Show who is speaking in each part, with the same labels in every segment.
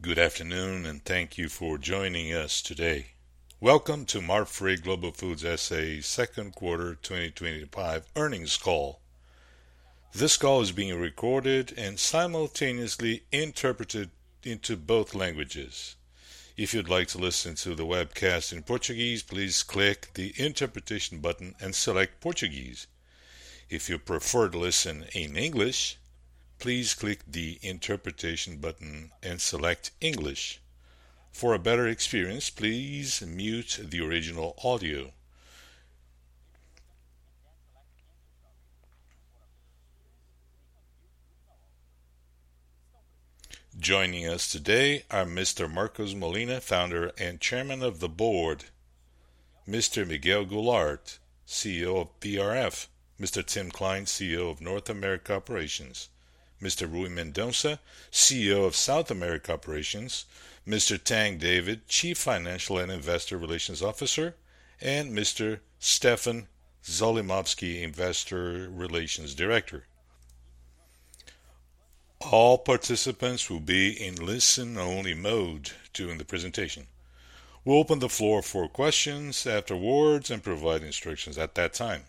Speaker 1: Good afternoon, and thank you for joining us today. Welcome to Marfrig Global Foods S.A.'s second quarter 2025 earnings call. This call is being recorded and simultaneously interpreted into both languages. If you'd like to listen to the webcast in Portuguese, please click the interpretation button and select Portuguese. If you prefer to listen in English, please click the interpretation button and select English. For a better experience, please mute the original audio. Joining us today are Mr. Marcos Molina, founder and chairman of the board, Mr. Miguel Goulart, CEO of BRF, Mr. Tim Klein, CEO of North America Operations, Mr. Rui Mendonça, CEO of South America Operations, Mr. Tang David, Chief Financial and Investor Relations Officer, and Mr. Stefan Zolimovsky, Investor Relations Director. All participants will be in listen-only mode during the presentation. We'll open the floor for questions afterwards and provide instructions at that time.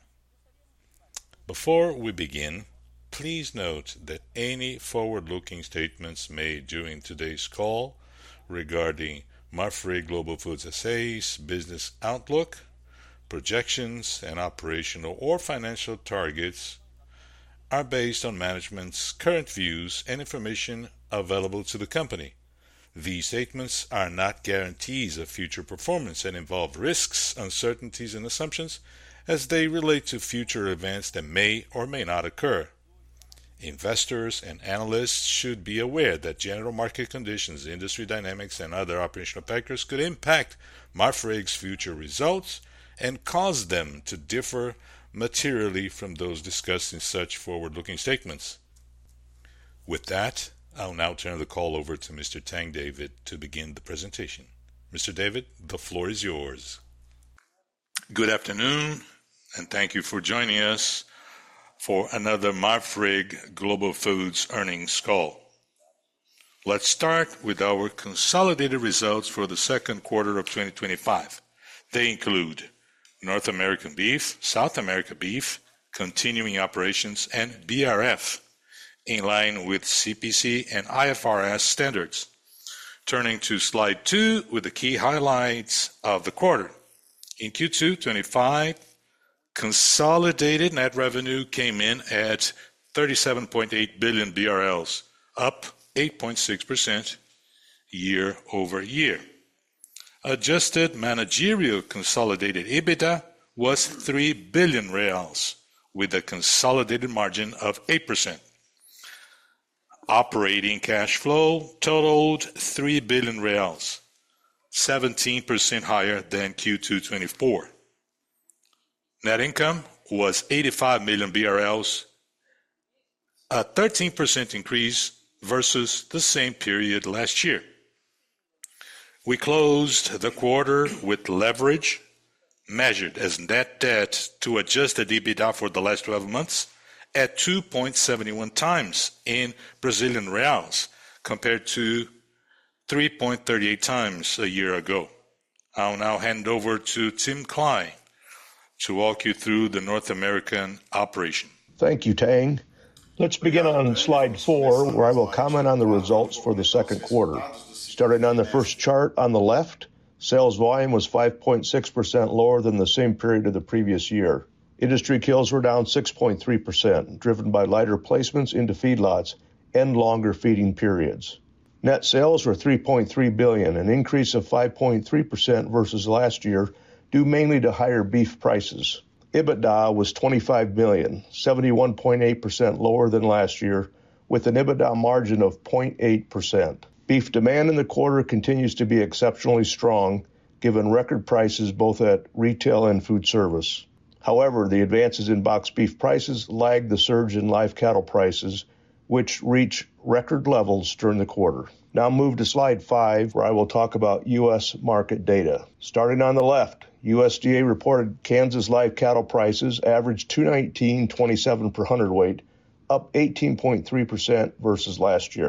Speaker 1: Before we begin, please note that any forward-looking statements made during today's call regarding Marfrig Global Foods S.A.'s business outlook, projections, and operational or financial targets are based on management's current views and information available to the company. These statements are not guarantees of future performance and involve risks, uncertainties, and assumptions as they relate to future events that may or may not occur. Investors and analysts should be aware that general market conditions, industry dynamics, and other operational factors could impact Marfrig's future results and cause them to differ materially from those discussed in such forward-looking statements. With that, I'll now turn the call over to Mr. Tang David to begin the presentation. Mr. David, the floor is yours. Good afternoon, and thank you for joining us for another Marfrig Global Foods earnings call. Let's start with our consolidated results for the second quarter of 2025. They include North American beef, South America beef, continuing operations, and BRF, in line with CPC and IFRS standards. Turning to slide 2 with the key highlights of the quarter. In Q2 25, consolidated net revenue came in at 37.8 billion BRL, up 8.6% year over year. Adjusted managerial consolidated EBITDA was 3 billion reais, with a consolidated margin of 8%. Operating cash flow totaled 3 billion reais, 17% higher than Q2 24. Net income was 85 million BRL, a 13% increase versus the same period last year. We closed the quarter with leverage measured as net debt to adjusted EBITDA for the last 12 months at 2.71 times in Brazilian reals compared to 3.38 times a year ago. I'll now hand over to Tim Klein to walk you through the North American operation.
Speaker 2: Thank you, Tang. Let's begin on slide 4, where I will comment on the results for the second quarter. Starting on the first chart on the left, sales volume was 5.6% lower than the same period of the previous year. Industry kills were down 6.3%, driven by lighter placements into feedlots and longer feeding periods. Net sales were 3.3 billion, an increase of 5.3% versus last year, due mainly to higher beef prices. EBITDA was 25 million, 71.8% lower than last year, with an EBITDA margin of 0.8%. Beef demand in the quarter continues to be exceptionally strong, given record prices both at retail and food service. However, the advances in boxed beef prices lagged the surge in live cattle prices, which reached record levels during the quarter. Now move to slide 5, where I will talk about U.S. market data. Starting on the left, USDA reported Kansas live cattle prices averaged $219.27 per hundredweight, up 18.3% versus last year.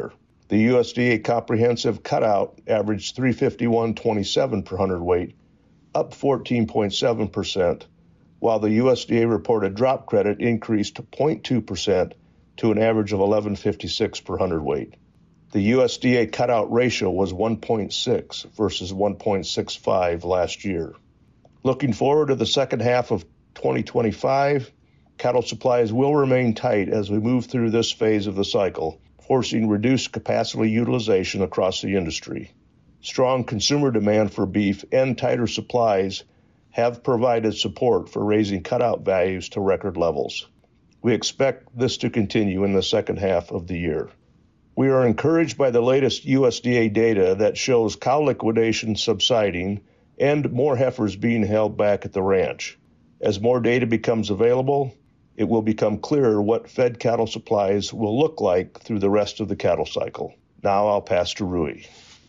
Speaker 2: The USDA comprehensive cutout averaged 351.27 per hundredweight, up 14.7%, while the USDA reported drop credit increased 0.2% to an average of 11.56 per hundredweight. The USDA cutout ratio was 1.6 versus 1.65 last year. Looking forward to the second half of 2025, cattle supplies will remain tight as we move through this phase of the cycle, forcing reduced capacity utilization across the industry. Strong consumer demand for beef and tighter supplies have provided support for raising cutout values to record levels. We expect this to continue in the second half of the year. We are encouraged by the latest USDA data that shows cow liquidation subsiding and more heifers being held back at the ranch. As more data becomes available, it will become clearer what fed cattle supplies will look like through the rest of the cattle cycle. Now I'll pass to Rui.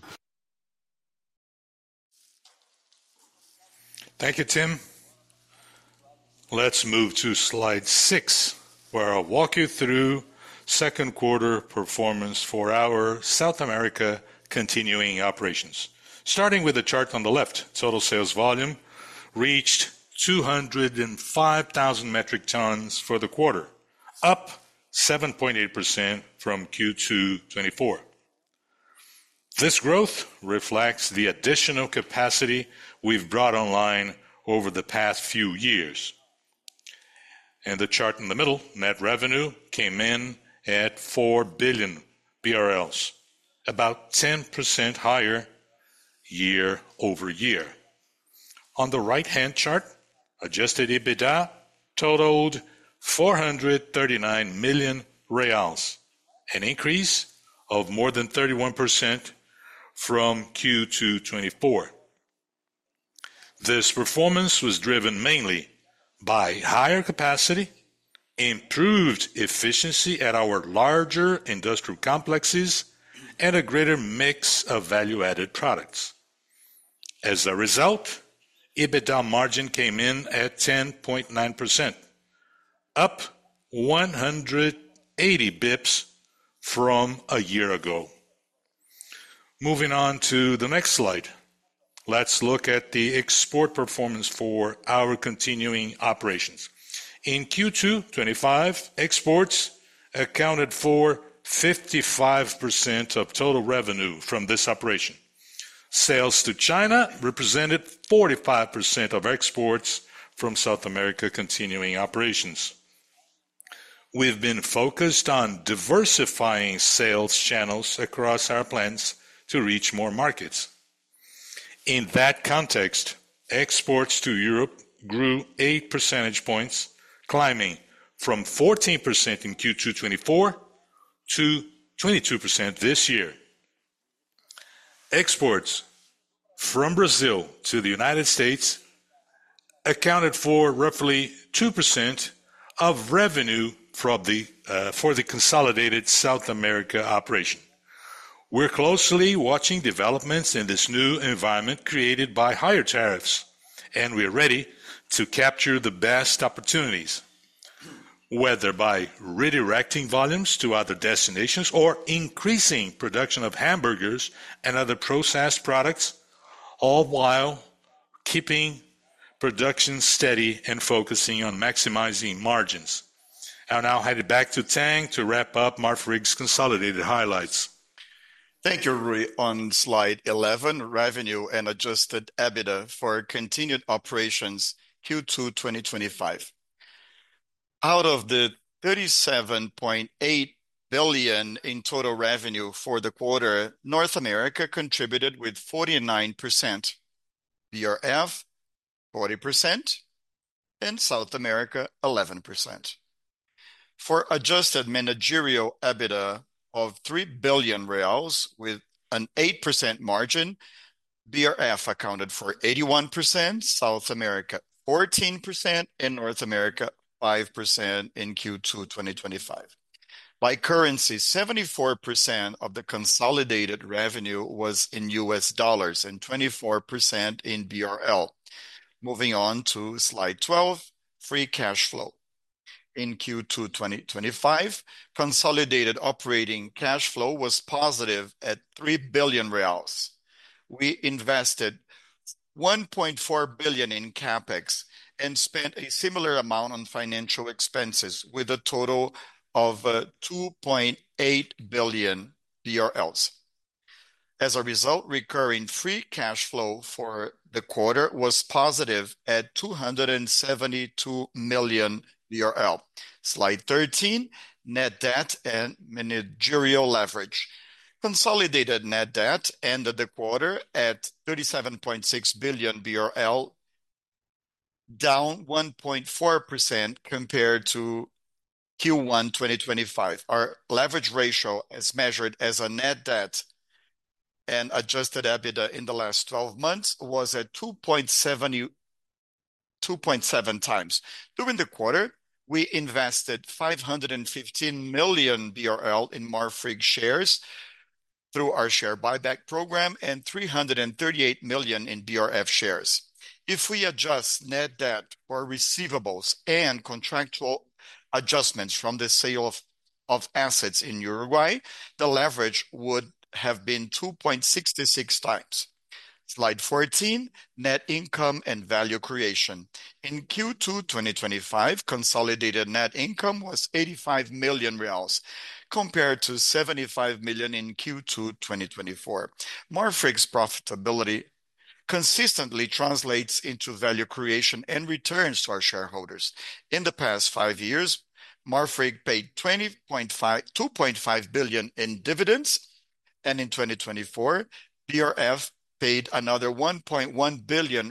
Speaker 1: Thank you, Tim. Let's move to slide 6, where I'll walk you through second quarter performance for our South America continuing operations. Starting with the chart on the left, total sales volume reached 205,000 metric tons for the quarter, up 7.8% from Q2 24. This growth reflects the additional capacity we've brought online over the past few years. And the chart in the middle, net revenue came in at 4 billion BRLs, about 10% higher year over year. On the right-hand chart, adjusted EBITDA totaled 439 million reals, an increase of more than 31% from Q2 24. This performance was driven mainly by higher capacity, improved efficiency at our larger industrial complexes, and a greater mix of value-added products. As a result, EBITDA margin came in at 10.9%, up 180 bips from a year ago. Moving on to the next slide. Let's look at the export performance for our continuing operations. In Q2 25, exports accounted for 55% of total revenue from this operation. Sales to China represented 45% of exports from South America continuing operations. We've been focused on diversifying sales channels across our plants to reach more markets. In that context, exports to Europe grew 8 percentage points, climbing from 14% in Q2 24 to 22% this year. Exports from Brazil to the United States accounted for roughly 2% of revenue for the consolidated South America operation. We're closely watching developments in this new environment created by higher tariffs, and we're ready to capture the best opportunities, whether by redirecting volumes to other destinations or increasing production of hamburgers and other processed products, all while keeping production steady and focusing on maximizing margins. I'll now hand it back to Tang to wrap up Marfrig's consolidated highlights.
Speaker 3: Thank you, Rui. On slide 11, revenue and adjusted EBITDA for continued operations Q2 2025. Out of the 37.8 billion in total revenue for the quarter, North America contributed with 49%, BRF 40%, and South America 11%. For adjusted managerial EBITDA of 3 billion reals with an 8% margin, BRF accounted for 81%, South America 14%, and North America 5% in Q2 2025. By currency, 74% of the consolidated revenue was in US dollars and 24% in BRL. Moving on to slide 12, free cash flow. In Q2 2025, consolidated operating cash flow was positive at 3 billion reais. We invested 1.4 billion in CapEx and spent a similar amount on financial expenses, with a total of 2.8 billion BRL. As a result, recurring free cash flow for the quarter was positive at 272 million BRL. Slide 13, net debt and managerial leverage. Consolidated net debt ended the quarter at 37.6 billion BRL, down 1.4% compared to Q1 2025. Our leverage ratio, as measured as a net debt and adjusted EBITDA in the last 12 months, was at 2.7 times. During the quarter, we invested 515 million BRL in Marfrig shares through our share buyback program and 338 million in BRF shares. If we adjust net debt for receivables and contractual adjustments from the sale of assets in Uruguay, the leverage would have been 2.66 times. Slide 14, net income and value creation. In Q2 2025, consolidated net income was 85 million reais, compared to 75 million in Q2 2024. Marfrig's profitability consistently translates into value creation and returns to our shareholders. In the past 5 years, Marfrig paid 2.5 billion in dividends, and in 2024, BRF paid another 1.1 billion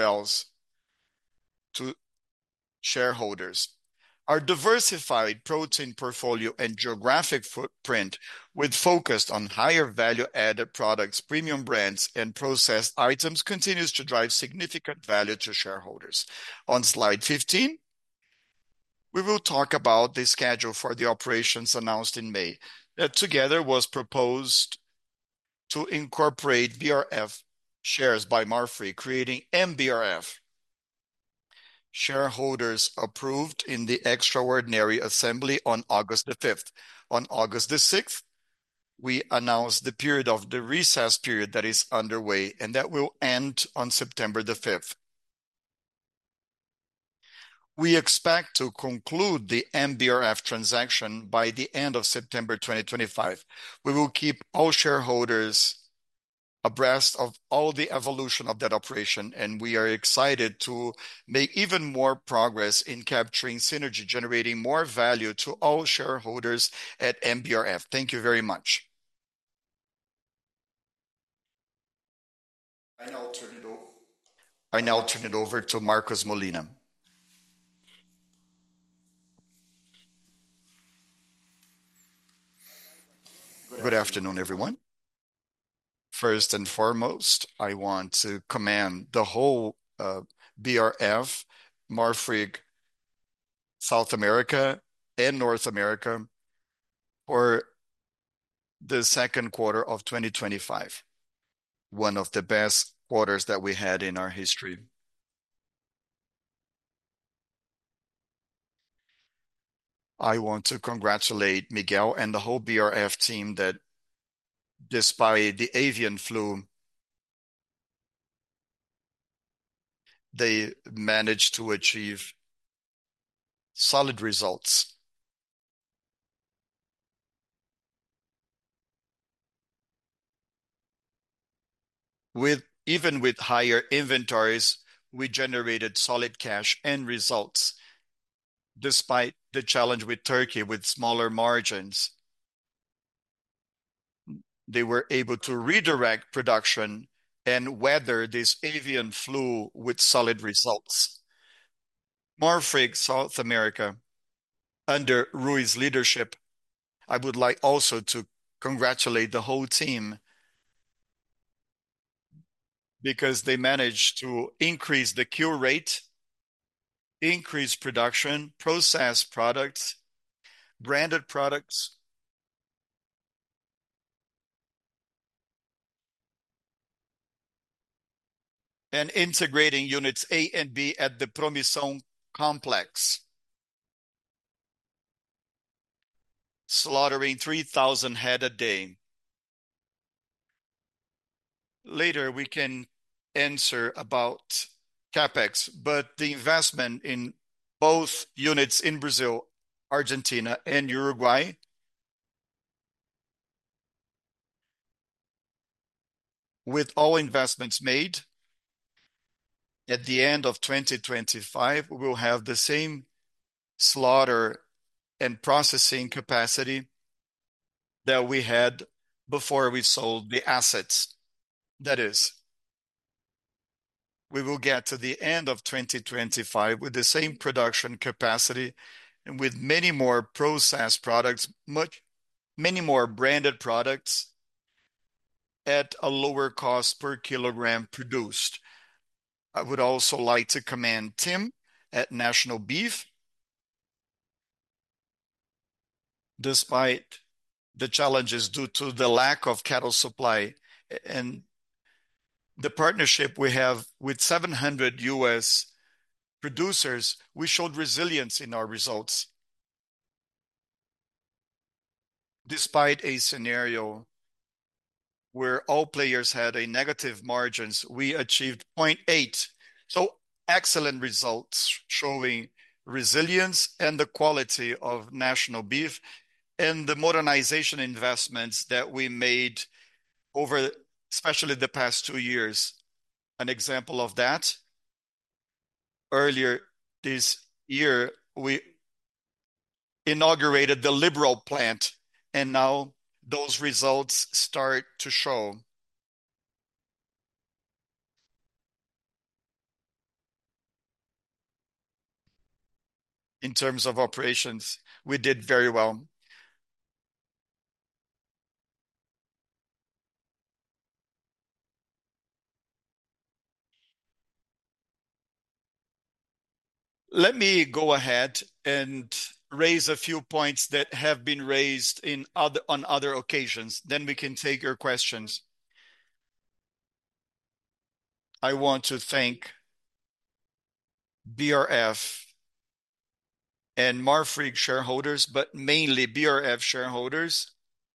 Speaker 3: to shareholders. Our diversified protein portfolio and geographic footprint, with focus on higher value-added products, premium brands, and processed items, continues to drive significant value to shareholders. On slide 15, we will talk about the schedule for the operations announced in May, that together was proposed to incorporate BRF shares by Marfrig, creating MBRF. Shareholders approved in the extraordinary assembly on August the 5th. On August the 6th, we announced the period of the recess period that is underway, and that will end on September the 5th. We expect to conclude the MBRF transaction by the end of September 2025. We will keep all shareholders abreast of all the evolution of that operation, and we are excited to make even more progress in capturing synergy, generating more value to all shareholders at MBRF. Thank you very much. I now turn it over to Marcos Molina. Good afternoon, everyone. First and foremost, I want to commend the whole BRF, Marfrig, South America, and North America for the second quarter of 2025, one of the best quarters that we had in our history. I want to congratulate Miguel and the whole BRF team that, despite the avian flu, they managed to achieve solid results. Even with higher inventories, we generated solid cash and results. Despite the challenge with Turkey with smaller margins, they were able to redirect production and weather this avian flu with solid results. Marfrig South America, under Rui's leadership, I would like also to congratulate the whole team because they managed to increase the cure rate, increase production, process products, branded products, and integrating units A and B at the Promissão complex. slaughtering 3,000 head a day. Later, we can answer about CapEx, but the investment in both units in Brazil, Argentina, and Uruguay, with all investments made, at the end of 2025, we will have the same slaughter and processing capacity that we had before we sold the assets. That is, we will get to the end of 2025 with the same production capacity and with many more processed products, many more branded products at a lower cost per kilogram produced. I would also like to commend Tim at National Beef. Despite the challenges due to the lack of cattle supply and the partnership we have with 700 U.S. producers, we showed resilience in our results. Despite a scenario where all players had a negative margins, we achieved 0.8. So excellent results showing resilience and the quality of National Beef and the modernization investments that we made over, especially the past 2 years. An example of that, earlier this year, we inaugurated the Liberal plant, and now those results start to show. In terms of operations, we did very well. Let me go ahead and raise a few points that have been raised on other occasions. Then we can take your questions. I want to thank BRF and Marfrig shareholders, but mainly BRF shareholders,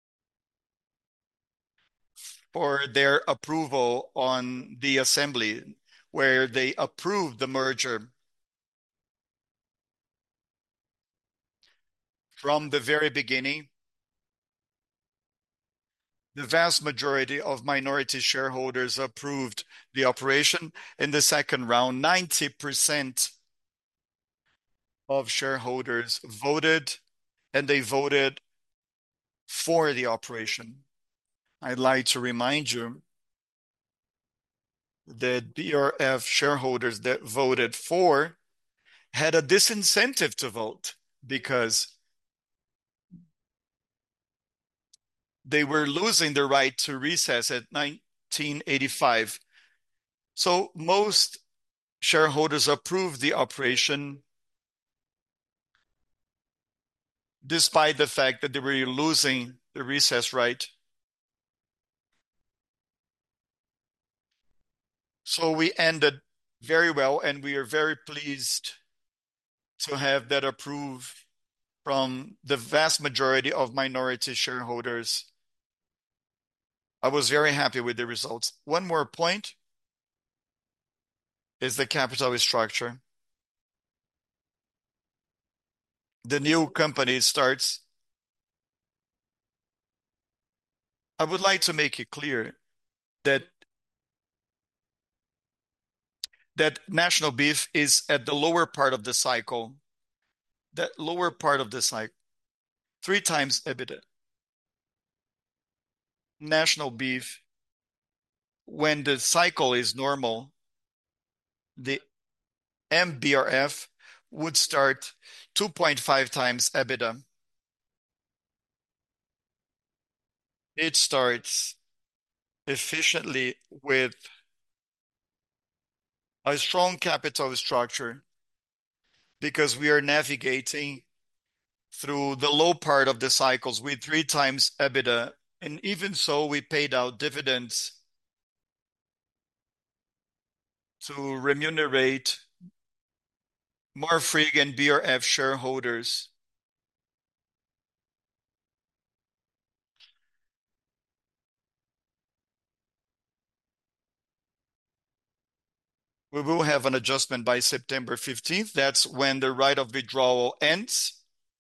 Speaker 3: for their approval on the assembly, where they approved the merger. From the very beginning, the vast majority of minority shareholders approved the operation. In the second round, 90% of shareholders voted, and they voted for the operation. I'd like to remind you that BRF shareholders that voted for had a disincentive to vote because they were losing the right to recess at 1985. So most shareholders approved the operation despite the fact that they were losing the recess right. So we ended very well, and we are very pleased to have that approved from the vast majority of minority shareholders. I was very happy with the results. One more point is the capital structure. The new company starts. I would like to make it clear that National Beef is at the lower part of the cycle. That lower part of the cycle, 3x EBITDA. National Beef, when the cycle is normal, the MBRF would start 2.5x EBITDA. It starts efficiently with a strong capital structure because we are navigating through the low part of the cycles with 3x EBITDA. And even so, we paid out dividends to remunerate Marfrig and BRF shareholders. we will have an adjustment by September 15th. That's when the right of withdrawal ends.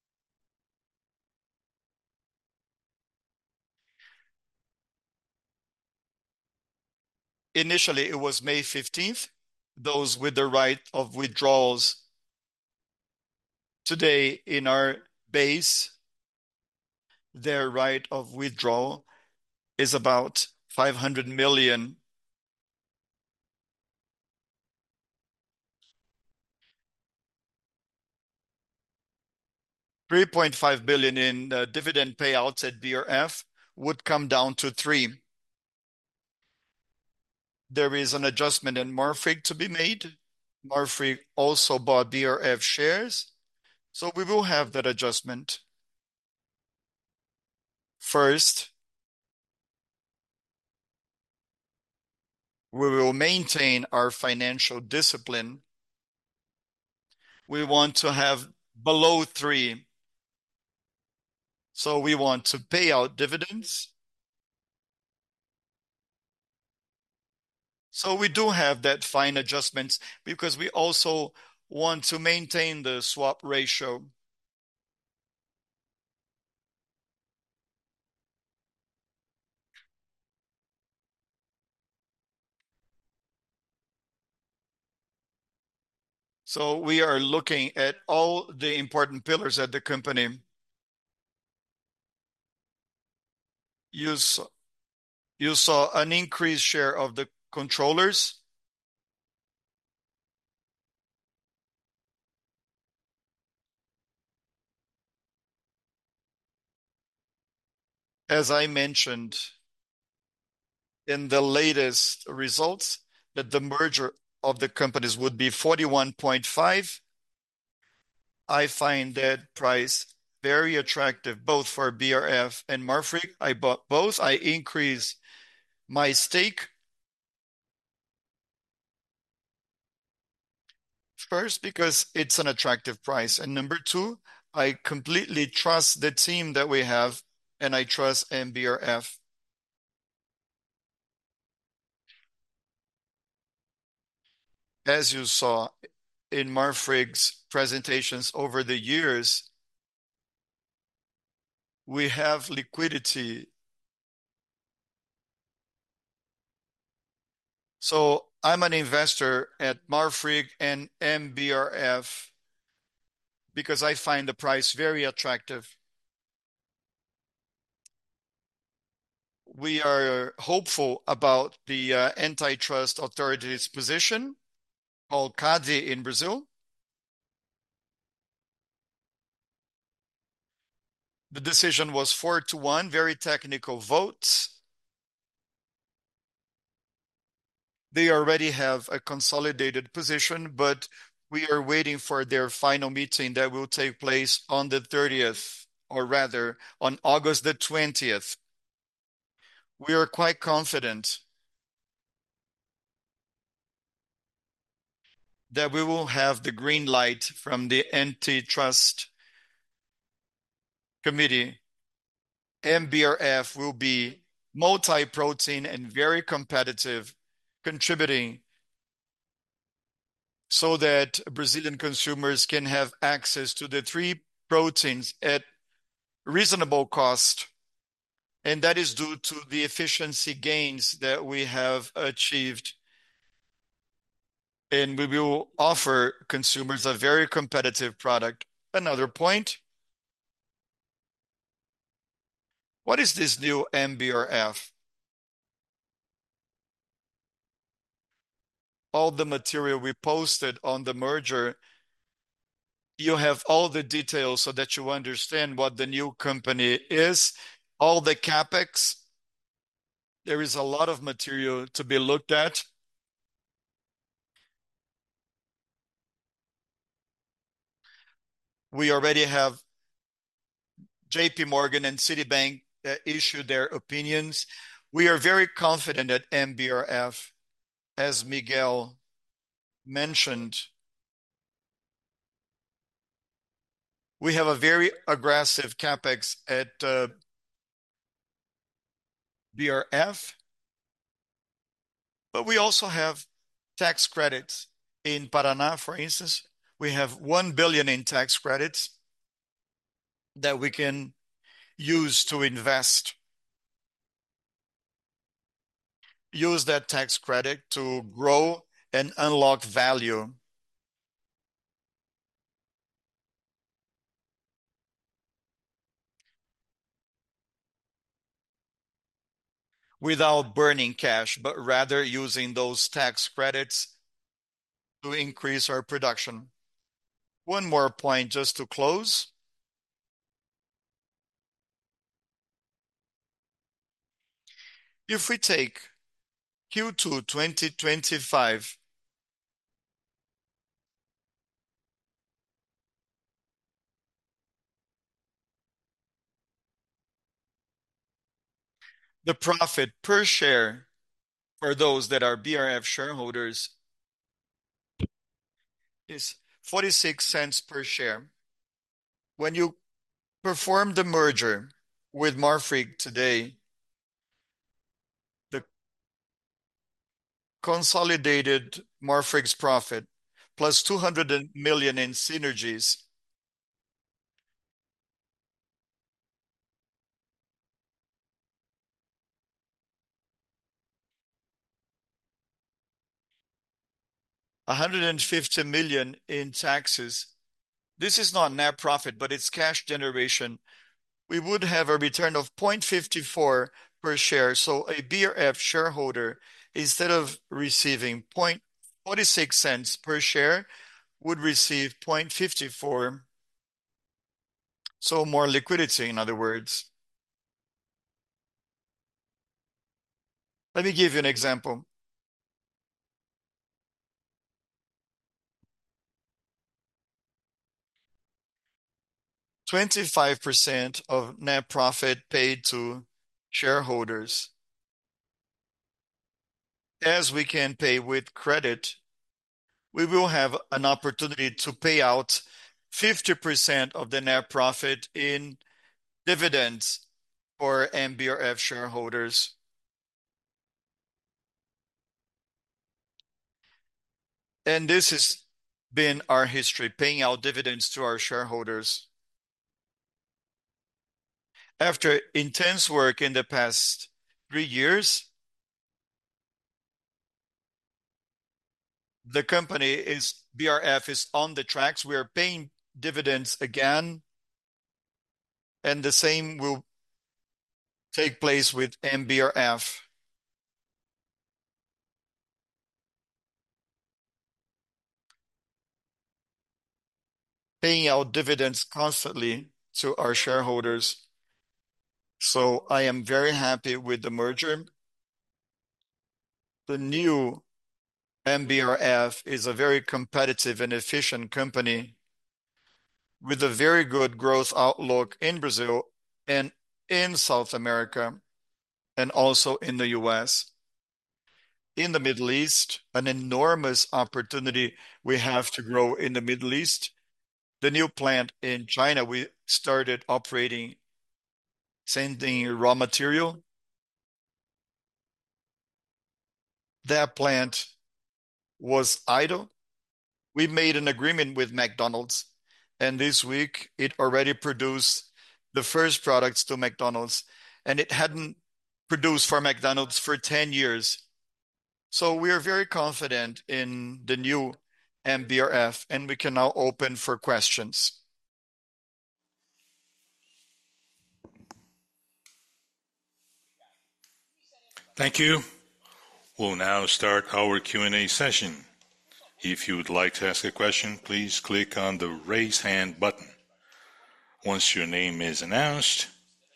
Speaker 3: Initially, it was May 15th. Those with the right of withdrawals today in our base, their right of withdrawal is about 500 million. 3.5 billion in dividend payouts at BRF would come down to 3. There is an adjustment in Marfrig to be made. Marfrig also bought BRF shares, so we will have that adjustment. First, we will maintain our financial discipline. We want to have below 3. So we want to pay out dividends. So we do have that fine adjustments because we also want to maintain the swap ratio. So we are looking at all the important pillars at the company. You saw an increased share of the controllers. As I mentioned in the latest results, that the merger of the companies would be 41.5. I find that price very attractive, both for BRF and Marfrig. I bought both. I increased my stake. First, because it's an attractive price. And number two, I completely trust the team that we have, and I trust MBRF. As you saw in Marfrig's presentations over the years, we have liquidity. So I'm an investor at Marfrig and MBRF because I find the price very attractive. We are hopeful about the antitrust authority's position, called CADE in Brazil. The decision was 4-1, very technical votes. They already have a consolidated position, but we are waiting for their final meeting that will take place on the 30th, or rather on August the 20th. We are quite confident that we will have the green light from the antitrust committee. MBRF will be multi-protein and very competitive, contributing so that Brazilian consumers can have access to the 3 proteins at reasonable cost. And that is due to the efficiency gains that we have achieved. And we will offer consumers a very competitive product. Another point, what is this new MBRF? All the material we posted on the merger, you have all the details so that you understand what the new company is, all the CapEx. There is a lot of material to be looked at. We already have JP Morgan and Citibank issued their opinions. We are very confident at MBRF, as Miguel mentioned. We have a very aggressive CapEx at BRF, but we also have tax credits. In Paraná, for instance, we have 1 billion in tax credits that we can use to invest. Use that tax credit to grow and unlock value. Without burning cash, but rather using those tax credits to increase our production. One more point just to close. If we take Q2 2025, the profit per share for those that are BRF shareholders is 46 cents per share. When you perform the merger with Marfrig today, the consolidated Marfrig's profit plus 200 million in synergies $150 million in taxes. This is not net profit, but it's cash generation. We would have a return of 0.54 per share. So a BRF shareholder, instead of receiving 0.46 cents per share, would receive 0.54. So more liquidity, in other words. Let me give you an example. 25% of net profit paid to shareholders. As we can pay with credit, we will have an opportunity to pay out 50% of the net profit in dividends for MBRF shareholders. And this has been our history, paying out dividends to our shareholders. After intense work in the past 3 years, the company BRF is on the tracks. We are paying dividends again, and the same will take place with MBRF. Paying out dividends constantly to our shareholders. So I am very happy with the merger. The new MBRF is a very competitive and efficient company with a very good growth outlook in Brazil and in South America, and also in the US. In the Middle East, an enormous opportunity we have to grow in the Middle East. The new plant in China, we started operating, sending raw material. That plant was idle. We made an agreement with McDonald's, and this week it already produced the first products to McDonald's, and it hadn't produced for McDonald's for 10 years. So we are very confident in the new MBRF, and we can now open for questions.
Speaker 1: Thank you. We'll now start our Q&A session. If you would like to ask a question, please click on the raise hand button. Once your name is announced,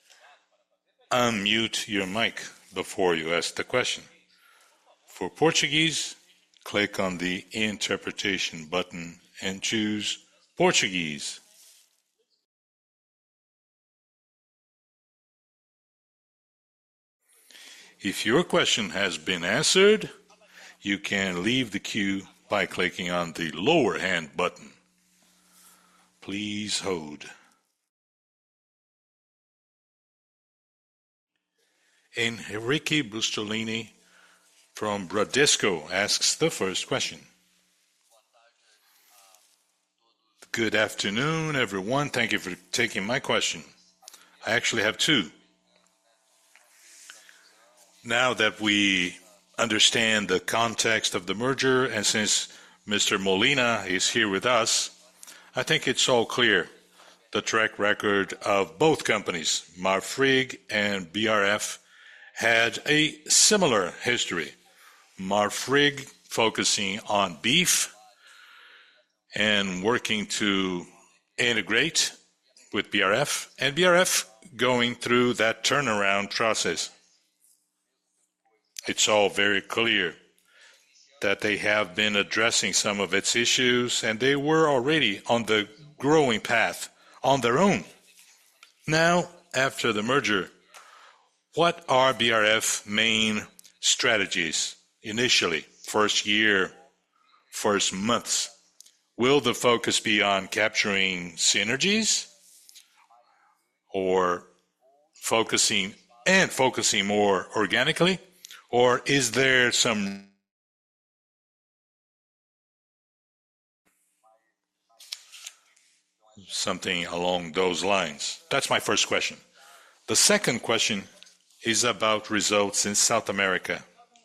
Speaker 1: unmute your mic before you ask the question. For Portuguese, click on the interpretation button and choose Portuguese. If your question has been answered, you can leave the queue by clicking on the lower hand button. Please hold. Enrique Brustolini, from Bradesco asks the first question. Good afternoon, everyone. Thank you for taking my question. I actually have two. Now that we understand the context of the merger, and since Mr. Molina is here with us, I think it's all clear. The track record of both companies, Marfrig and BRF, had a similar history. Marfrig focusing on beef and working to integrate with BRF, and BRF going through that turnaround process. It's all very clear that they have been addressing some of its issues, and they were already on the growing path on their own. Now, after the merger, what are BRF main strategies initially, first year, first months? Will the focus be on capturing synergies or focusing more organically? Or is there something along those lines? That's my first question. The second question is about results in South America.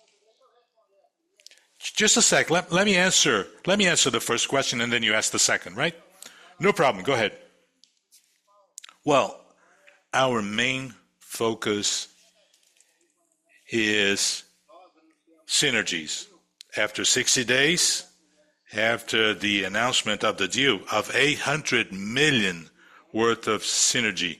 Speaker 1: Just a sec. Let me answer the first question, and then you ask the second, right? No problem. Go ahead. Well, our main focus is synergies. After 60 days, after the announcement of the deal of 800 million worth of synergy,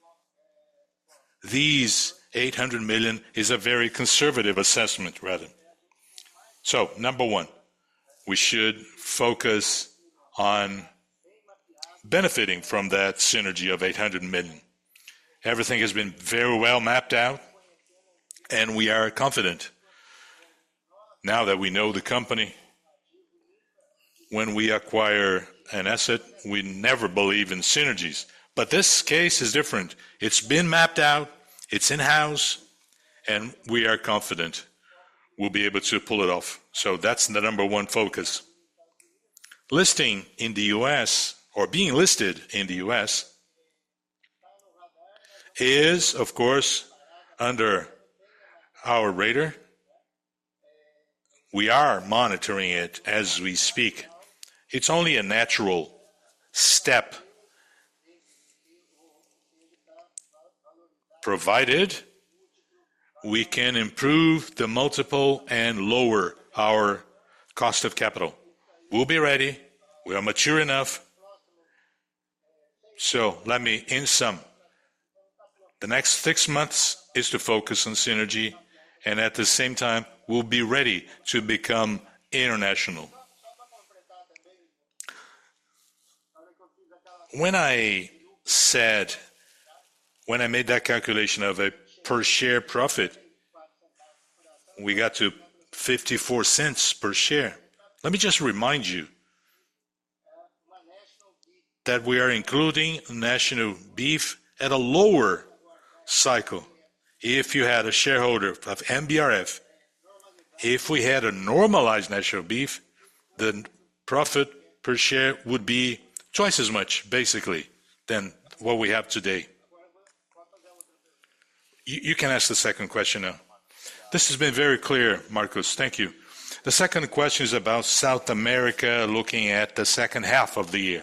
Speaker 1: these 800 million is a very conservative assessment, rather. So, number one, we should focus on benefiting from that synergy of 800 million. Everything has been very well mapped out, and we are confident. Now that we know the company, when we acquire an asset, we never believe in synergies. But this case is different. It's been mapped out, it's in-house, and we are confident we'll be able to pull it off. So that's the number one focus. Listing in the U.S., or being listed in the U.S., is, of course, under our radar. We are monitoring it as we speak. It's only a natural step, provided we can improve the multiple and lower our cost of capital. We'll be ready. We are mature enough. So let me, in sum, the next 6 months is to focus on synergy, and at the same time, we'll be ready to become international. When I made that calculation of a per share profit, we got to 54 cents per share. Let me just remind you that we are including National Beef at a lower cycle. If you had a shareholder of MBRF, if we had a normalized National Beef, the profit per share would be twice as much, basically, than what we have today. You can ask the second question now. This has been very clear, Marcos. Thank you. The second question is about South America, looking at the second half of the year.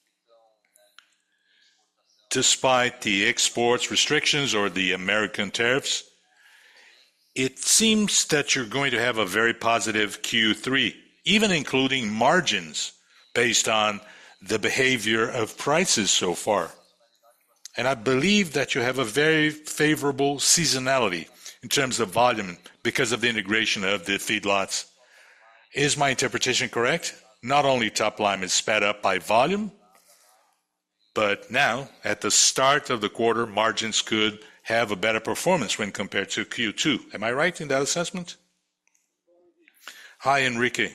Speaker 1: Despite the exports restrictions or the American tariffs, it seems that you're going to have a very positive Q3, even including margins based on the behavior of prices so far. And I believe that you have a very favorable seasonality in terms of volume because of the integration of the feedlots. Is my interpretation correct? Not only top line is sped up by volume, but now, at the start of the quarter, margins could have a better performance when compared to Q2. Am I right in that assessment? Hi, Enrique.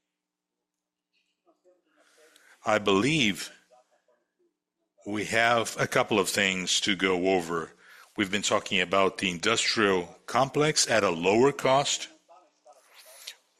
Speaker 1: I believe we have a couple of things to go over. We've been talking about the industrial complex at a lower cost.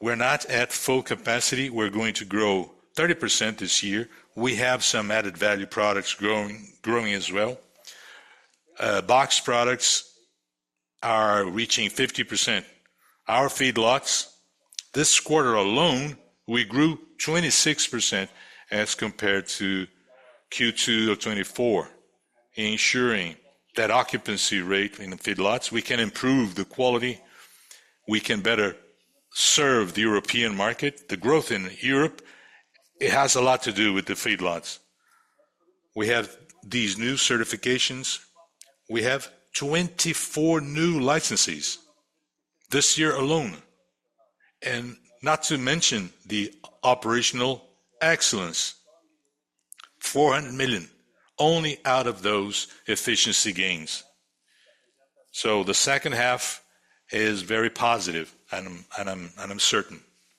Speaker 1: We're not at full capacity. We're going to grow 30% this year. We have some added value products growing as well. Box products are reaching 50%. Our feedlots, this quarter alone, we grew 26% as compared to Q2 of 24, ensuring that occupancy rate in the feedlots, we can improve the quality, we can better serve the European market. The growth in Europe, it has a lot to do with the feedlots. We have these new certifications. We have 24 new licenses this year alone. And not to mention the operational excellence, 400 million, only out of those efficiency gains. So the second half is very positive, and I'm certain.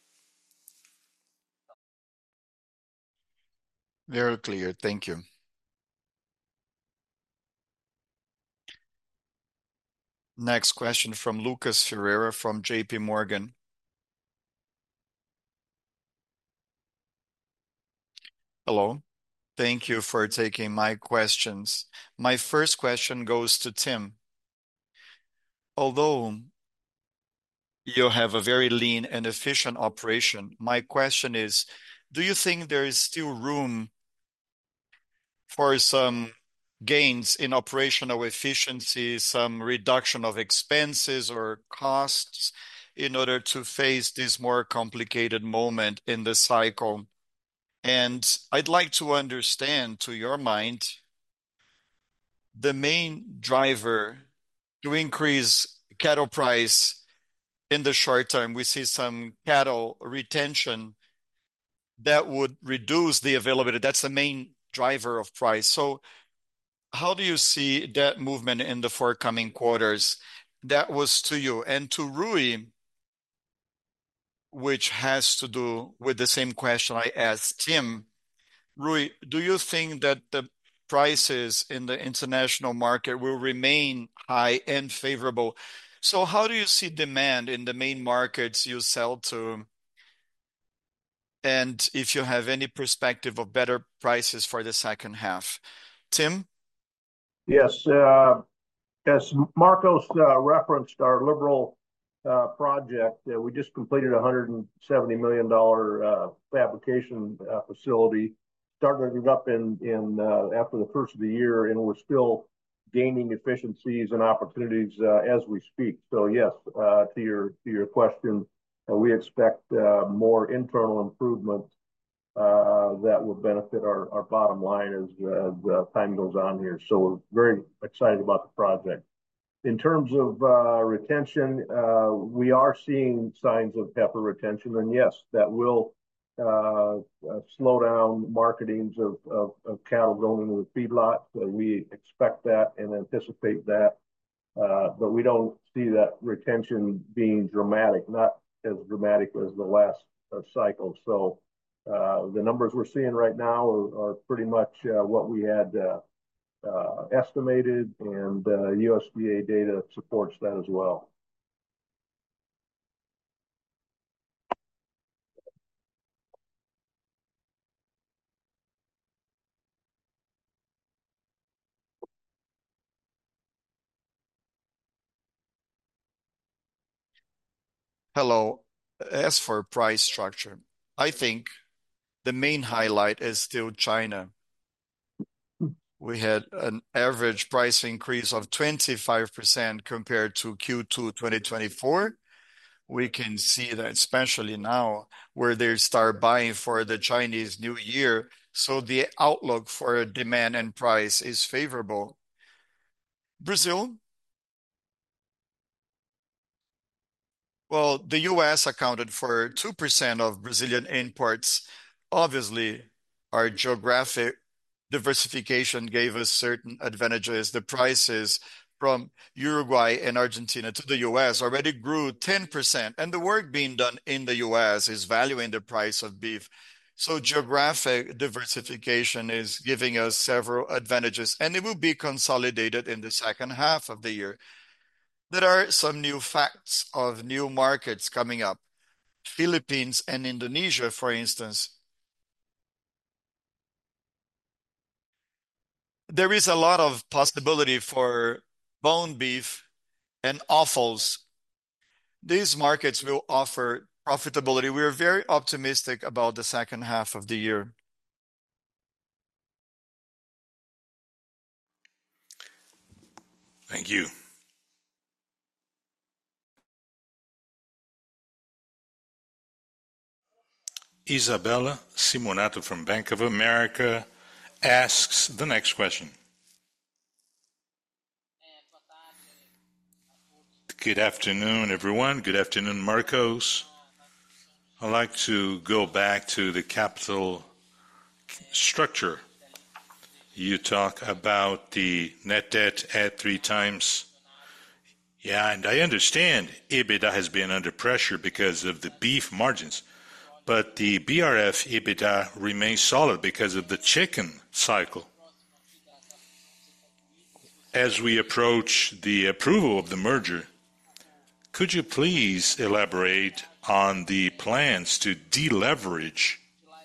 Speaker 3: Very clear. Thank you. Next question from Lucas Ferreira from JP Morgan. Hello. Thank you for taking my questions. My first question goes to Tim. Although you have a very lean and efficient operation, my question is, do you think there is still room for some gains in operational efficiency, some reduction of expenses or costs in order to face this more complicated moment in the cycle? And I'd like to understand, to your mind, the main driver to increase cattle price in the short term. We see some cattle retention that would reduce the availability. That's the main driver of price. So how do you see that movement in the forthcoming quarters? That was to you. And to Rui, which has to do with the same question I asked Tim. Rui, do you think that the prices in the international market will remain high and favorable? So how do you see demand in the main markets you sell to? And if you have any perspective of better prices for the second half. Tim?
Speaker 2: Yes, as Marcos referenced our Liberal project, we just completed a $170 million fabrication facility, started it up in after the first of the year, and we're still gaining efficiencies and opportunities as we speak. So yes, to your question, we expect more internal improvements that will benefit our bottom line as time goes on here. So we're very excited about the project. In terms of retention, we are seeing signs of heifer retention, and yes, that will slow down marketings of cattle going into the feedlot. We expect that and anticipate that, but we don't see that retention being dramatic, not as dramatic as the last cycle. So the numbers we're seeing right now are pretty much what we had estimated, and USDA data supports that as well.
Speaker 3: Hello. As for price structure, I think the main highlight is still China. We had an average price increase of 25% compared to Q2 2024. We can see that especially now where they start buying for the Chinese New Year. So the outlook for demand and price is favorable. Brazil, well, the US accounted for 2% of Brazilian imports. Obviously, our geographic diversification gave us certain advantages. The prices from Uruguay and Argentina to the US already grew 10%, and the work being done in the US is valuing the price of beef. So geographic diversification is giving us several advantages, and it will be consolidated in the second half of the year. There are some new facts of new markets coming up. Philippines and Indonesia, for instance, there is a lot of possibility for bone beef and offals. These markets will offer profitability. We are very optimistic about the second half of the year.
Speaker 1: Thank you. Isabella Simonato from Bank of America asks the next question. Good afternoon, everyone. Good afternoon, Marcos. I'd like to go back to the capital structure. You talk about the net debt at 3 times. Yeah, and I understand EBITDA has been under pressure because of the beef margins, but the BRF EBITDA remains solid because of the chicken cycle. As we approach the approval of the merger, could you please elaborate on the plans to deleverage,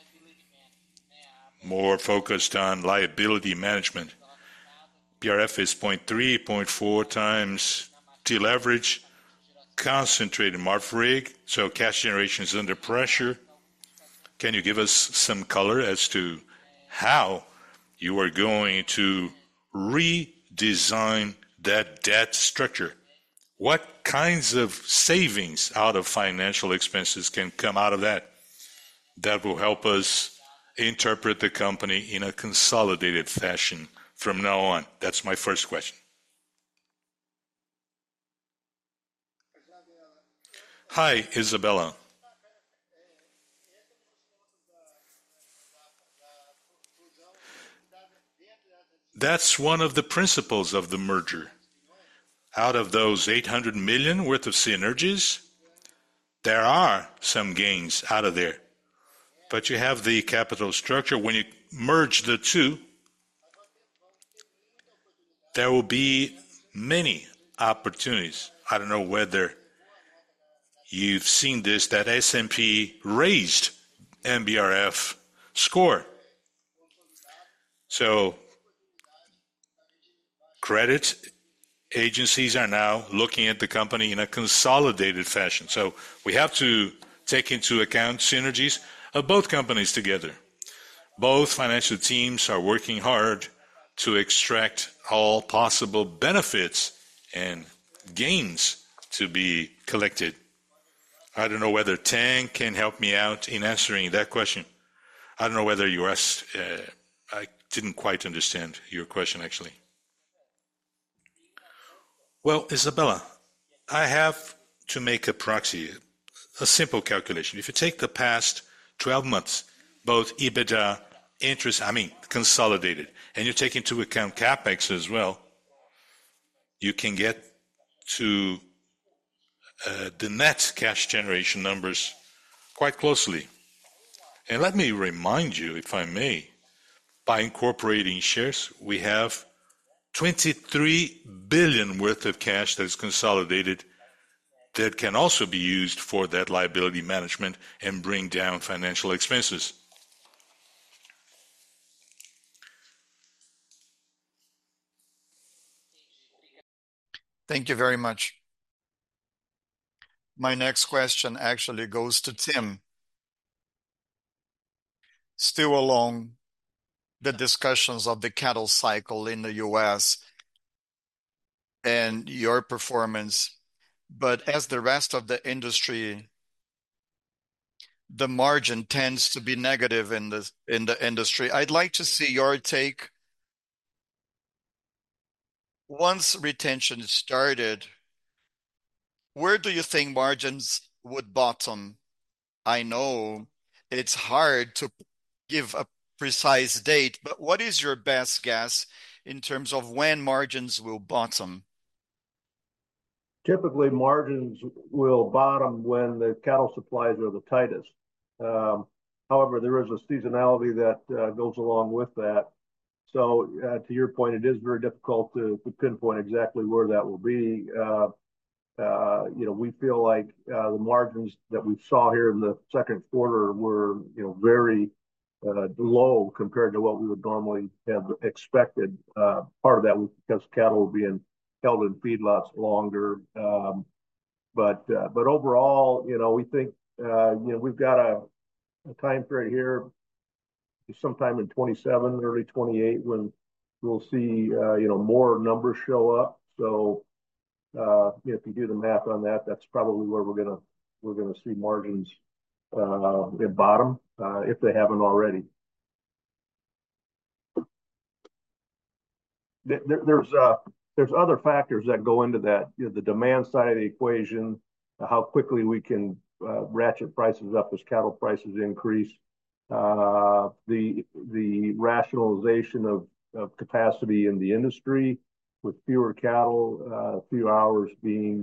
Speaker 1: more focused on liability management? BRF is 0.3, 0.4 times deleverage, concentrated Marfrig, so cash generation is under pressure. Can you give us some color as to how you are going to redesign that debt structure? What kinds of savings out of financial expenses can come out of that? That will help us interpret the company in a consolidated fashion from now on. That's my first question. Hi, Isabella. That's one of the principles of the merger. Out of those 800 million worth of synergies, there are some gains out of there. But you have the capital structure. When you merge the two, there will be many opportunities. I don't know whether you've seen this, that S&P raised MBRF score. So credit agencies are now looking at the company in a consolidated fashion. So we have to take into account synergies of both companies together. Both financial teams are working hard to extract all possible benefits and gains to be collected. I don't know whether Tang can help me out in answering that question. I don't know whether you asked, I didn't quite understand your question actually. Well, Isabella, I have to make a proxy, a simple calculation. If you take the past 12 months, both EBITDA, interest, consolidated, and you take into account CapEx as well, you can get to the net cash generation numbers quite closely. And let me remind you, if I may, by incorporating shares, we have 23 billion worth of cash that is consolidated that can also be used for that liability management and bring down financial expenses.
Speaker 3: Thank you very much. My next question actually goes to Tim. Still along the discussions of the cattle cycle in the US and your performance, but as the rest of the industry, the margin tends to be negative in the industry. I'd like to see your take. Once retention started, where do you think margins would bottom? I know it's hard to give a precise date, but what is your best guess in terms of when margins will bottom?
Speaker 2: Typically, margins will bottom when the cattle supplies are the tightest. However, there is a seasonality that goes along with that. So, to your point, it is very difficult to pinpoint exactly where that will be. We feel like the margins that we saw here in the second quarter were, very low compared to what we would normally have expected. Part of that was because cattle were being held in feedlots longer. But overall, we think we've got a time period here, sometime in 27, early 28, when we'll see more numbers show up. So if you do the math on that, that's probably where we're gonna see margins at bottom if they haven't already. There's other factors that go into that. The demand side of the equation, how quickly we can ratchet prices up as cattle prices increase, the rationalization of capacity in the industry with fewer cattle, few hours being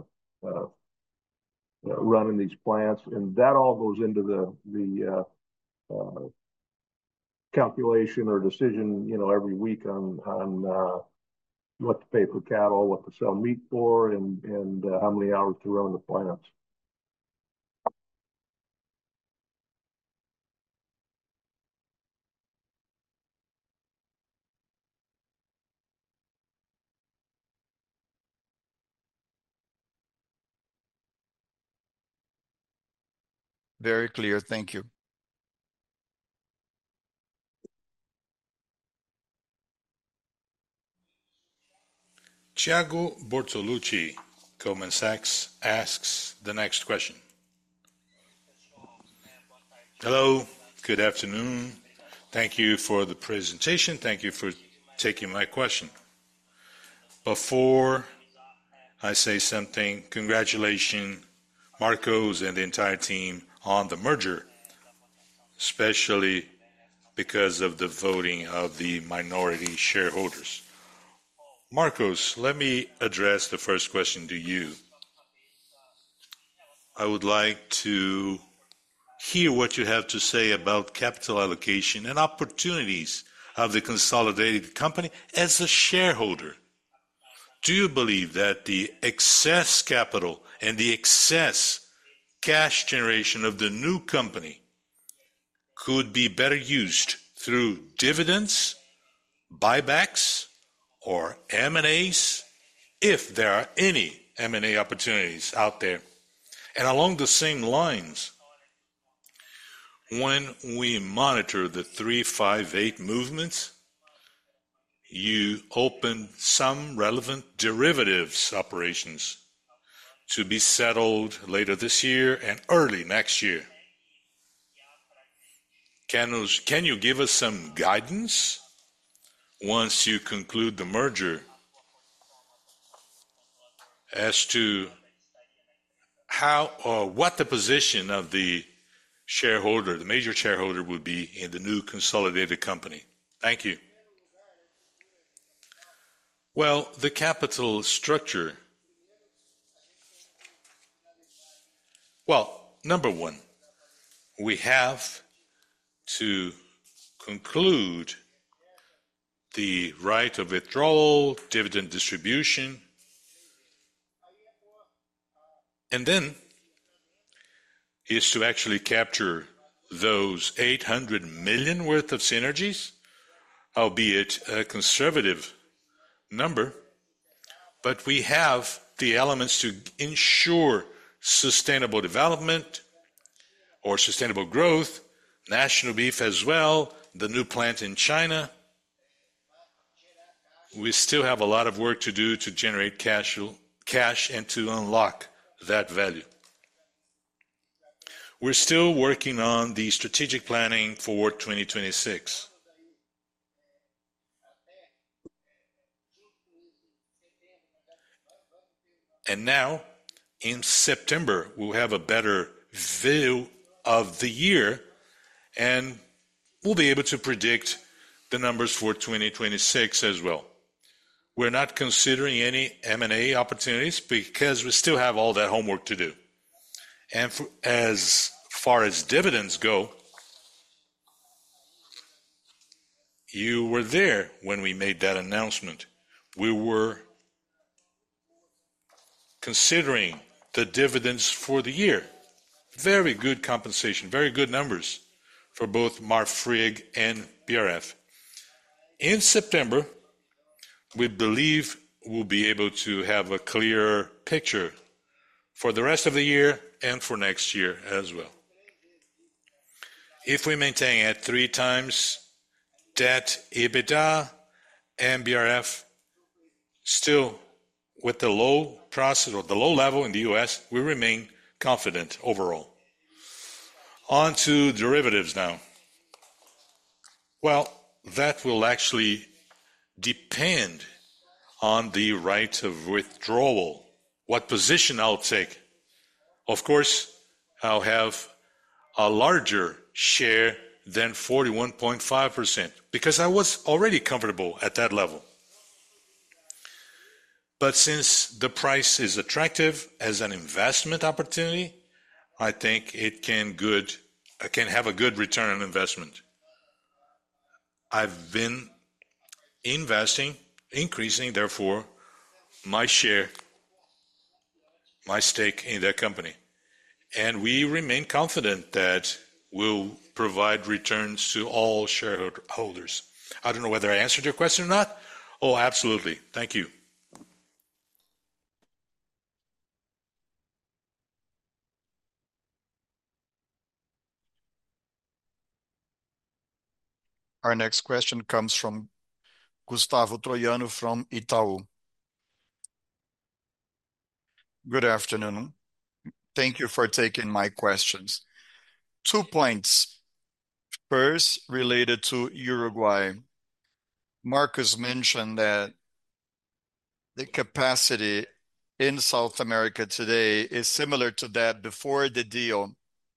Speaker 2: run in these plants, and that all goes into the calculation or decision, every week on what to pay for cattle, what to sell meat for, and how many hours to run the plants.
Speaker 3: Very clear. Thank you.
Speaker 1: Tiago Bortolucci, Goldman Sachs, asks the next question. Hello, good afternoon. Thank you for the presentation. Thank you for taking my question. Before I say something, congratulations, Marcos and the entire team on the merger, especially because of the voting of the minority shareholders. Marcos, let me address the first question to you. I would like to hear what you have to say about capital allocation and opportunities of the consolidated company as a shareholder. Do you believe that the excess capital and the excess cash generation of the new company could be better used through dividends, buybacks, or M&As, if there are any M&A opportunities out there? And along the same lines, when we monitor the 358 movements, you opened some relevant derivatives operations to be settled later this year and early next year. Can you give us some guidance once you conclude the merger as to how or what the position of the shareholder, the major shareholder, would be in the new consolidated company? Thank you. Well, the capital structure. Well, number one, we have to conclude the right of withdrawal, dividend distribution, and then is to actually capture those 800 million worth of synergies, albeit a conservative number, but we have the elements to ensure sustainable development or sustainable growth, national beef as well, the new plant in China. We still have a lot of work to do to generate cash and to unlock that value. We're still working on the strategic planning for 2026. And now, in September, we'll have a better view of the year, and we'll be able to predict the numbers for 2026 as well. We're not considering any M&A opportunities because we still have all that homework to do. And as far as dividends go, you were there when we made that announcement. We were considering the dividends for the year. Very good compensation, very good numbers for both Marfrig and BRF. In September, we believe we'll be able to have a clearer picture for the rest of the year and for next year as well. If we maintain at 3 times debt EBITDA and BRF still with the low process or the low level in the US, we remain confident overall. On to derivatives now. Well, that will actually depend on the right of withdrawal, what position I'll take. Of course, I'll have a larger share than 41.5% because I was already comfortable at that level. But since the price is attractive as an investment opportunity, I think it can have a good return on investment. I've been increasing, therefore, my share, my stake in that company. And we remain confident that we'll provide returns to all shareholders. I don't know whether I answered your question or not. Oh, absolutely. Thank you.
Speaker 3: Our next question comes from Gustavo Troiano from Itaú. Good afternoon. Thank you for taking my questions. 2 points. First, related to Uruguay. Marcos mentioned that the capacity in South America today is similar to that before the deal.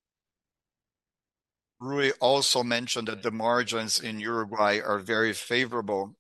Speaker 3: Rui also mentioned that the margins in Uruguay are very favorable.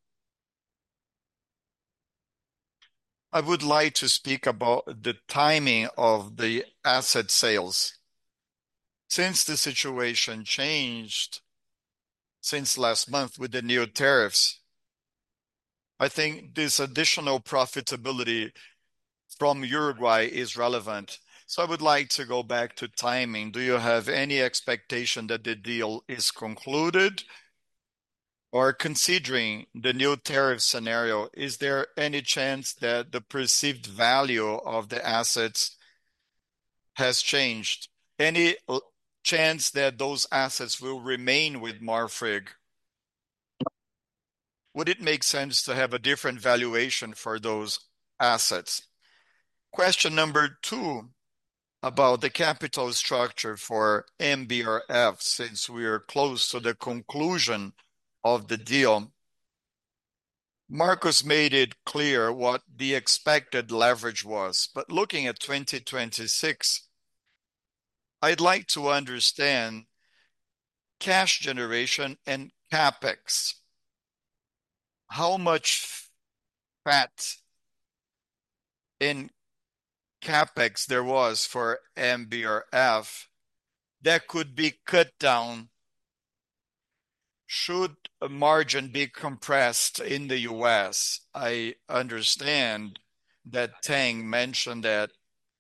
Speaker 3: I would like to speak about the timing of the asset sales. Since the situation changed since last month with the new tariffs, I think this additional profitability from Uruguay is relevant. So I would like to go back to timing. Do you have any expectation that the deal is concluded? Or considering the new tariff scenario, is there any chance that the perceived value of the assets has changed? Any chance that those assets will remain with Marfrig? Would it make sense to have a different valuation for those assets? Question number 2 about the capital structure for MBRF, since we are close to the conclusion of the deal. Marcos made it clear what the expected leverage was, but looking at 2026, I'd like to understand cash generation and CapEx. How much fat in CapEx there was for MBRF that could be cut down should a margin be compressed in the US? I understand that Tang mentioned that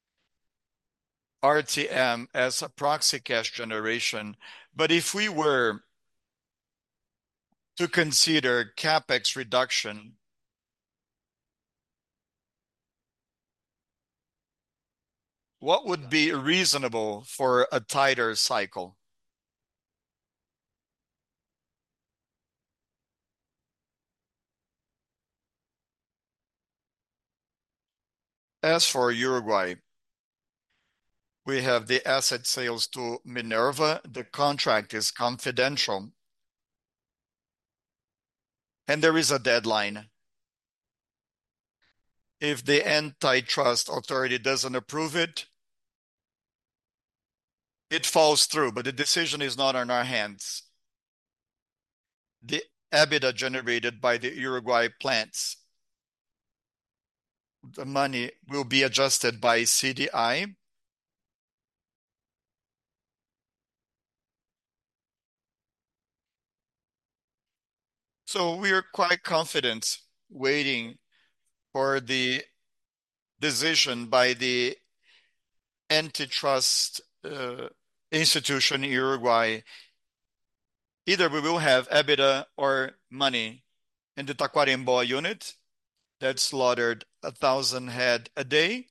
Speaker 3: RTM as a proxy cash generation, but if we were to consider CapEx reduction, what would be reasonable for a tighter cycle? As for Uruguay, we have the asset sales to Minerva. The contract is confidential, and there is a deadline. If the antitrust authority doesn't approve it, it falls through, but the decision is not on our hands. The EBITDA generated by the Uruguay plants, the money will be adjusted by CDI. So we are quite confident waiting for the decision by the antitrust institution in Uruguay, either we will have EBITDA or money in the Tacuarembó unit that slaughtered 1,000 head a day.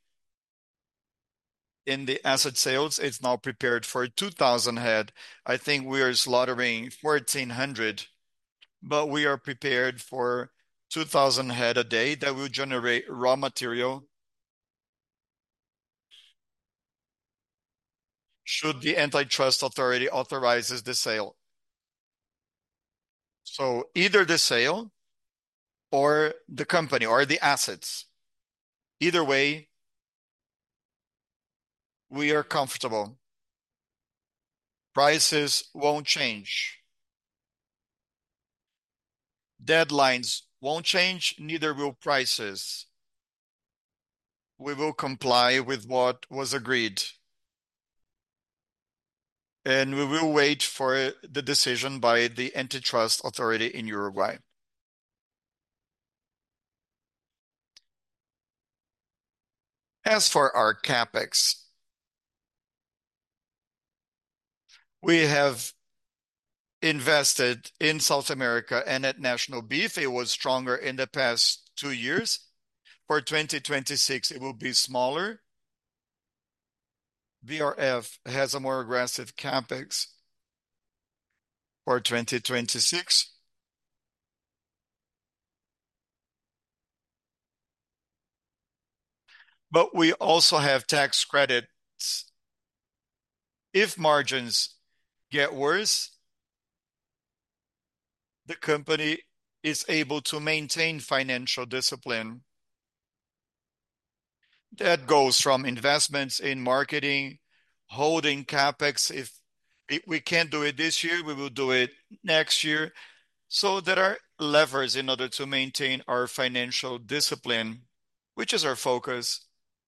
Speaker 3: In the asset sales, it's now prepared for 2,000 head. I think we are slaughtering 1,400, but we are prepared for 2,000 head a day that will generate raw material should the antitrust authority authorizes the sale. So either the sale or the company or the assets. Either way, we are comfortable. Prices won't change. Deadlines won't change, neither will prices. We will comply with what was agreed. And we will wait for the decision by the antitrust authority in Uruguay. As for our CapEx, we have invested in South America and at National Beef. It was stronger in the past 2 years. For 2026, it will be smaller. BRF has a more aggressive CapEx for 2026. But we also have tax credits. If margins get worse, the company is able to maintain financial discipline. That goes from investments in marketing, holding CapEx. If we can't do it this year, we will do it next year. So there are levers in order to maintain our financial discipline, which is our focus.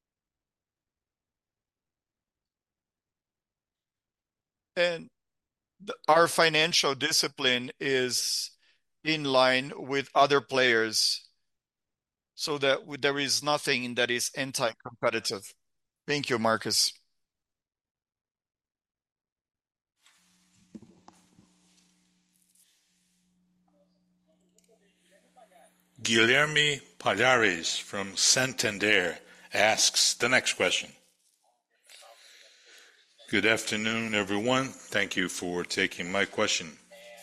Speaker 3: And our financial discipline is in line with other players so that there is nothing that is anti-competitive. Thank you, Marcos.
Speaker 1: Guilherme Palhares from Santander asks the next question. Good afternoon, everyone. Thank you for taking my question.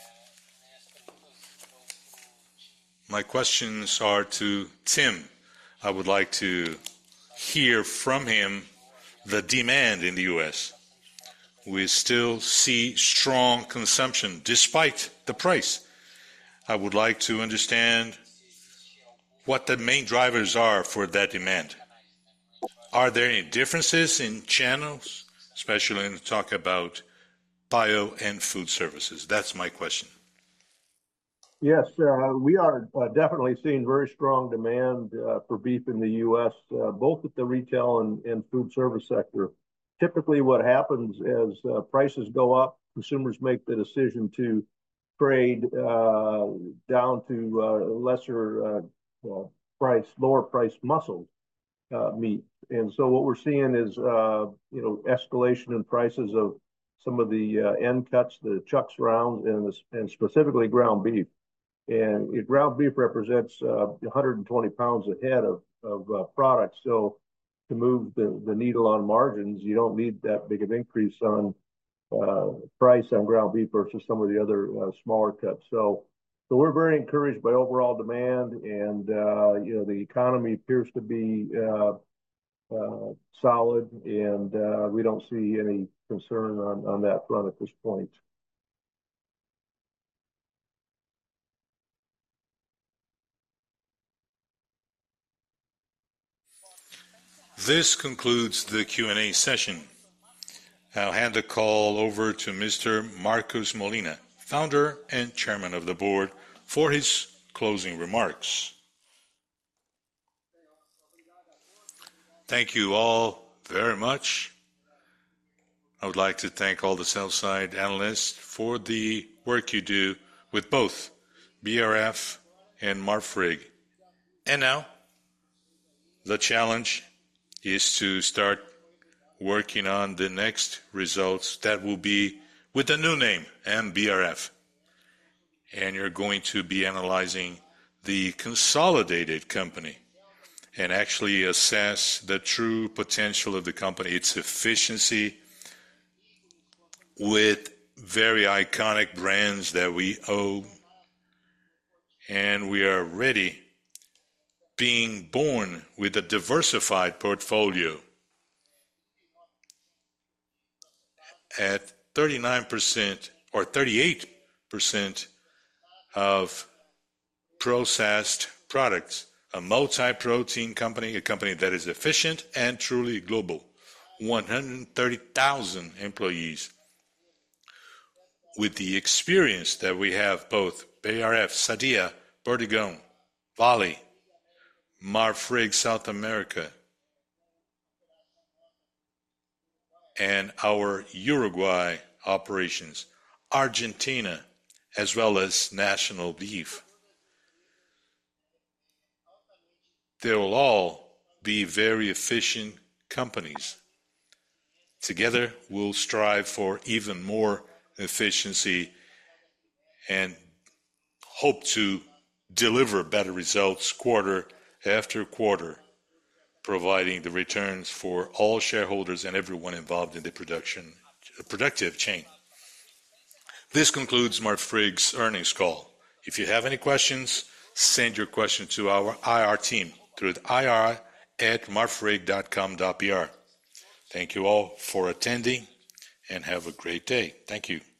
Speaker 1: My questions are to Tim. I would like to hear from him the demand in the U.S. We still see strong consumption despite the price. I would like to understand what the main drivers are for that demand. Are there any differences in channels, especially when we talk about bio and food services? That's my question.
Speaker 2: Yes, we are definitely seeing very strong demand for beef in the U.S., both at the retail and food service sector. Typically, what happens as prices go up, consumers make the decision to trade down to lower price muscle meat. And so what we're seeing is, escalation in prices of some of the end cuts, the chucks rounds, and specifically ground beef. And ground beef represents 120 pounds a head of product. So to move the needle on margins, you don't need that big of increase on price on ground beef versus some of the other smaller cuts. So we're very encouraged by overall demand, and the economy appears to be solid, and we don't see any concern on that front at this point.
Speaker 1: This concludes the Q&A session. I'll hand the call over to Mr. Marcos Molina, founder and chairman of the board, for his closing remarks. Thank you all very much. I would like to thank all the sell-side analysts for the work you do with both BRF and Marfrig. And now, the challenge is to start working on the next results that will be with a new name, MBRF. And you're going to be analyzing the consolidated company and actually assess the true potential of the company, its efficiency with very iconic brands that we own. And we are ready, being born with a diversified portfolio at 39% or 38% of processed products, a multi-protein company, a company that is efficient and truly global, 130,000 employees. With the experience that we have, both BRF, Sadia, Perdigão, Vale, Marfrig South America, and our Uruguay operations, Argentina, as well as National Beef. They will all be very efficient companies. Together, we'll strive for even more efficiency and hope to deliver better results quarter after quarter, providing the returns for all shareholders and everyone involved in the productive chain. This concludes Marfrig's earnings call. If you have any questions, send your question to our IR team through the ir@marfrig.com.br. Thank you all for attending and have a great day. Thank you.